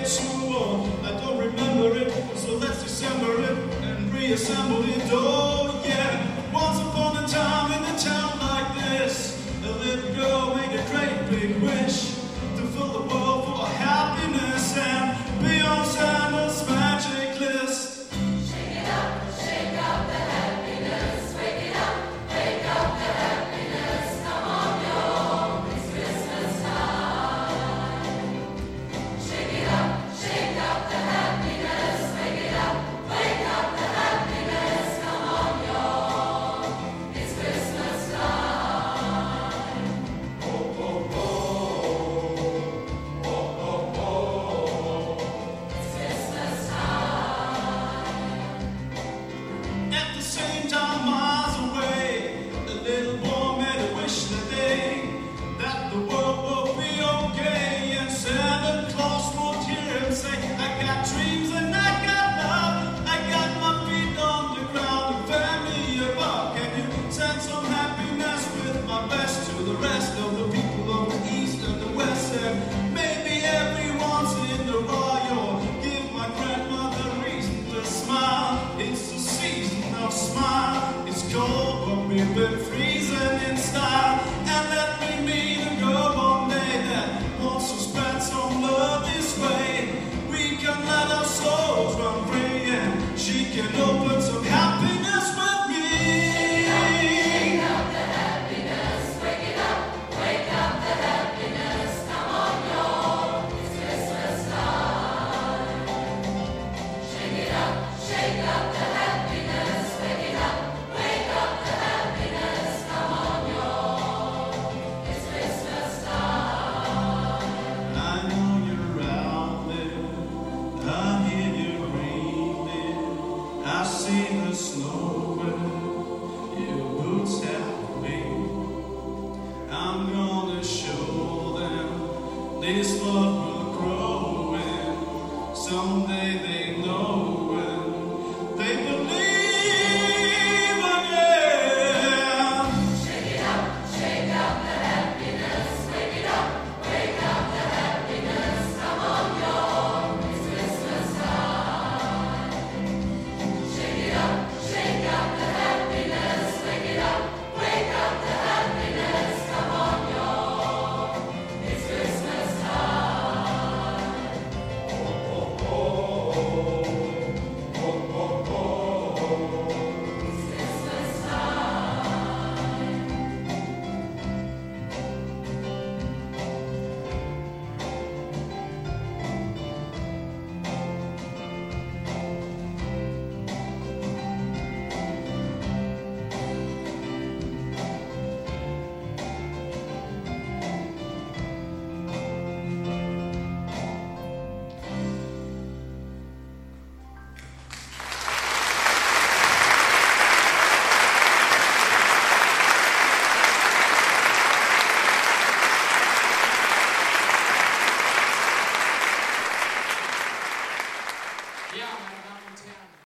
get too old. I don't remember it, so let's dissemble it and reassemble it. Oh yeah, once upon a time in a town like this, a little girl made a great big wish to fill the world full of happiness and be on Santa's magic list. Shake up the happiness, wake it up, wake up the happiness, come on y'all, it's Christmas time. Shake up the happiness, wake it up, wake up the happiness, come on y'all, it's Christmas time. Oh, oh, oh, oh, oh, oh. It's Christmas time. At the same time, miles away, a little boy made a wish that day that the world will be okay, and Santa Claus would hear him say, I got dreams and I got love, I got my feet on the ground and family above. Can you send some happiness with my best to the rest of the people of the East and the West, and maybe every once in a while you'll give my grandmother reason to smile. It's the season of smile. It's cold, but we've been freezing in style. And let me meet a girl one day that wants to spread some love this way. We can let our souls run free, and she can open some happiness with me. Shake up the happiness, wake it up, wake up the happiness, come on y'all, it's Christmas time. Shake up the happiness, wake it up, wake up the happiness, come on y'all, it's Christmas time. I know you're out there, I hear you breathing, I see the snow where your boots have been. I'm gonna show them this love will grow, and someday they know when they believe again. Shake up the happiness, wake it up, wake up the happiness, come on y'all, it's Christmas time. Shake up the happiness, wake it up, wake up the happiness, come on y'all, it's Christmas time. Oh, oh, oh, oh, oh, oh. It's Christmas time. Ja, meine Damen und Herren.